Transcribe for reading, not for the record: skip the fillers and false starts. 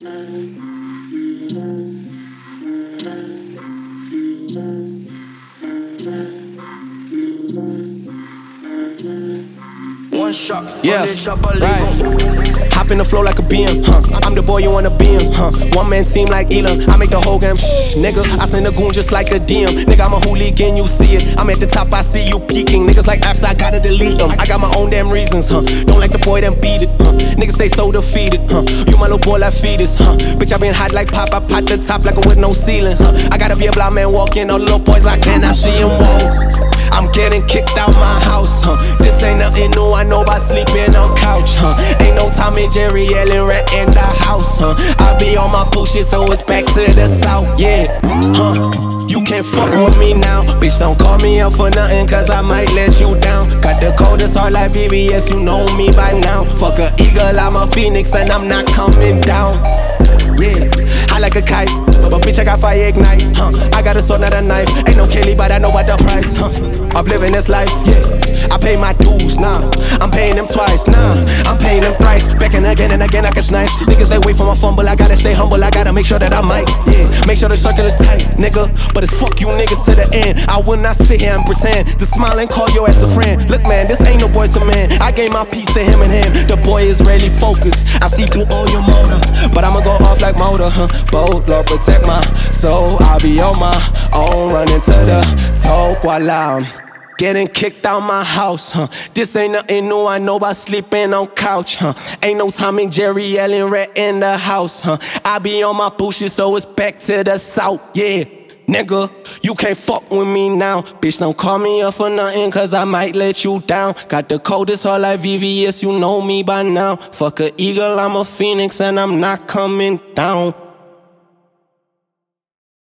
One shot, Yeah, shot, I right. Hop in the flow like a BM, I'm the boy you wanna be him, One man team like Elam. I make the whole game, nigga. I send a goon just like a DM. Nigga, I'm a hooligan, you see it. I'm at the top, I see you peeking. Niggas like apps, I gotta delete them. I got my own damn reasons, Don't like the boy, then beat it, Niggas stay so defeated, You my little boy like fetus, Bitch, I been hot like pop, I pot the top like a with no ceiling, I gotta be a blind man walking. All the little boys, I cannot see him walk. I'm getting kicked out my house, This ain't nothing new, I know about sleeping on couch, Ain't no Tom and Jerry yelling rent in the house, I be on my bullshit, so it's back to the south, yeah, You can't fuck with me now, bitch, don't call me up for nothing, cause I might let you down. Got the coldest heart like VVS, you know me by now. Fuck a eagle, I'm a phoenix, and I'm not coming down. Yeah, I like a kite, but bitch, I got fire ignite, I got a sword, not a knife. Ain't no Kelly, but I know about the price, of living this life, yeah. I pay my dues, nah. I'm paying them twice, nah. I'm paying them thrice. Back and again, like it's nice. Niggas, they wait for my fumble. I gotta stay humble. I gotta make sure that I might, yeah. Make sure the circle is tight, nigga. But it's fuck you niggas to the end. I will not sit here and pretend to smile and call your ass a friend. Look, man, this ain't no boys to man. I gave my piece to him and him. The boy is really focused. I see through all your motives, but I'ma go off like motor, Bold, Lord, protect my soul. I'll be on my own, running to the top while I'm getting kicked out my house, This ain't nothing new, I know about sleeping on couch, Ain't no Tom and Jerry yelling red in the house, I be on my bullshit, so it's back to the south, yeah. Nigga, you can't fuck with me now. Bitch, don't call me up for nothing, cause I might let you down. Got the coldest heart like VVS, you know me by now. Fuck a eagle, I'm a phoenix, and I'm not coming down.